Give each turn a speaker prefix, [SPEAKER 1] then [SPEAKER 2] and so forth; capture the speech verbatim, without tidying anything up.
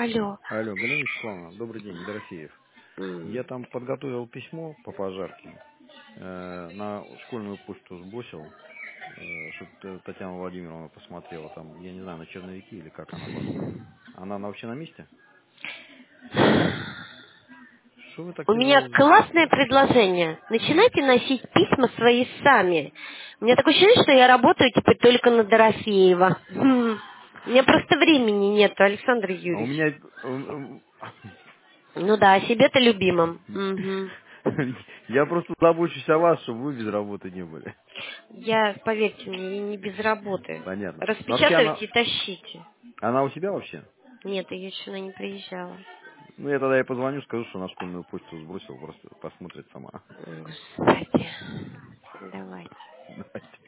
[SPEAKER 1] Алло.
[SPEAKER 2] Алло, Галина Вячеславовна, добрый день, Дорофеев. Я
[SPEAKER 1] М.
[SPEAKER 2] там подготовил письмо по пожарке, э, на школьную почту сбросил, э, чтобы Татьяна Владимировна посмотрела там, я не знаю, на черновики или как она посмотрит. Она на- вообще на месте? Что вы так
[SPEAKER 1] У меня
[SPEAKER 2] тяжело
[SPEAKER 1] классное
[SPEAKER 2] вздыхаете?
[SPEAKER 1] предложение.
[SPEAKER 2] Ну,
[SPEAKER 1] Начинайте носить письма свои сами. У меня такое ощущение, что я работаю теперь только на Дорофеева. М. У меня просто времени нет, Александр
[SPEAKER 2] а у
[SPEAKER 1] Юрьевич.
[SPEAKER 2] меня... м,
[SPEAKER 1] Ну да, о себе-то любимом.
[SPEAKER 2] м,
[SPEAKER 1] Мгм.
[SPEAKER 2] я просто забочусь о вас, чтобы вы без работы не были.
[SPEAKER 1] Я, поверьте мне, и не без работы.
[SPEAKER 2] Понятно. Но вообще она...
[SPEAKER 1] Распечатывайте и тащите.
[SPEAKER 2] Она у себя вообще?
[SPEAKER 1] Нет, ее еще она не приезжала.
[SPEAKER 2] Ну, я тогда ей позвоню, скажу, что на школьную почту сбросил, просто посмотрит сама.
[SPEAKER 1] Господи. Давайте.
[SPEAKER 2] Давайте.